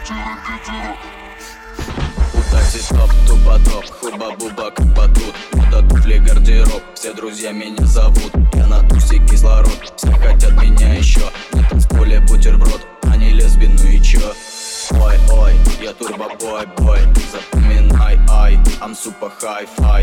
Такси топ, тупо-топ, хуба-буба, как батут. Мода, туфли, гардероб, все друзья меня зовут. Я на тусе кислород, все хотят меня еще. На танцполе бутерброд, а не лесбин, ну и чё? Ой-ой, я турбо-бой-бой, запоминай, ай, I'm super hi-fi.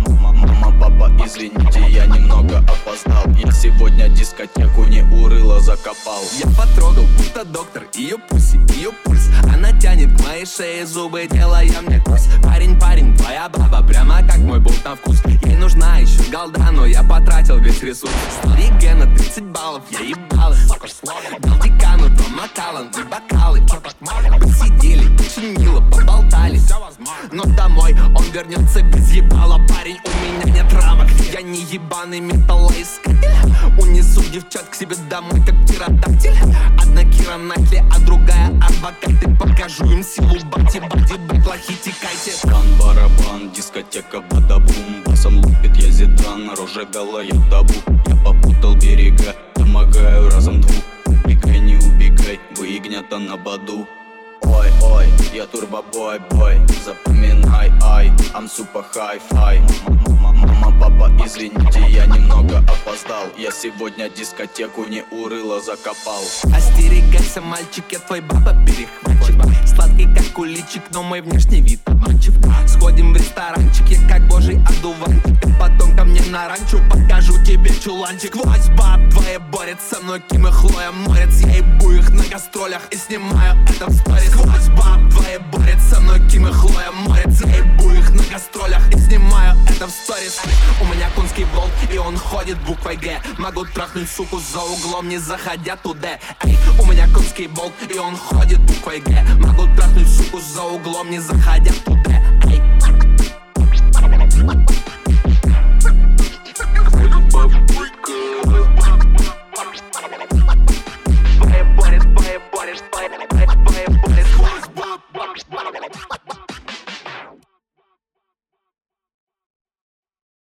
Мама, папа, извините, я немного опоздал. Я сегодня дискотеку не урыло закопал. Я потрогал, будто доктор, ее пуси, ее пульс. Она тянет к моей шее зубы, делая мне кусь. Парень, твоя баба, прямо как мой болт на вкус. Ей нужна еще голда, но я потратил весь ресурс. Оригена, 30 баллов, я ебал их. Дал декану, Том Маккаллан и бокалы. Посидели, очень мило поболтали. Но домой он вернется без ебала. Парень, у меня нет рамок, я не ебаный металлоискатель. Унесу девчат к себе домой, как птеродактиль. Одна Кира Найтли, а другая адвокат. И покажу им силу бати, плохи текайте. Бан-барабан, дискотека бада-бум. Басом лупит я Зидан, рожа белая табу. Я попутал берега, помогаю разом двух. Убегай, не убегай, выгнята на баду. Ой-ой, я турбо-бой-бой, запоминай, ай, I'm super hi-fi. Мама, папа, извините, я немного опоздал. Я сегодня дискотеку не урыло закопал. Остерегайся, мальчик, я твой баба перехватчик. Сладкий как куличик, но мой внешний вид обманчив. Сходим в ресторанчик, я как божий одуванчик. Ты потом ко мне на ранчо, покажу тебе чуланчик. Сквозь баб двое борются, со мной Ким и Хлоя морец. Я ебу их на гастролях и снимаю это в сторис. Сквозь баб двое борются, со мной Ким и Хлоя морец. Я ебу их на гастролях и снимаю это в сторис. У меня конский болт, и он ходит буквой Г. Могу трахнуть суку за углом, не заходя туда. Эй, у меня конский болт, и он ходит буквой Г. Могу трахнуть суку за углом, не заходя туда. Эй,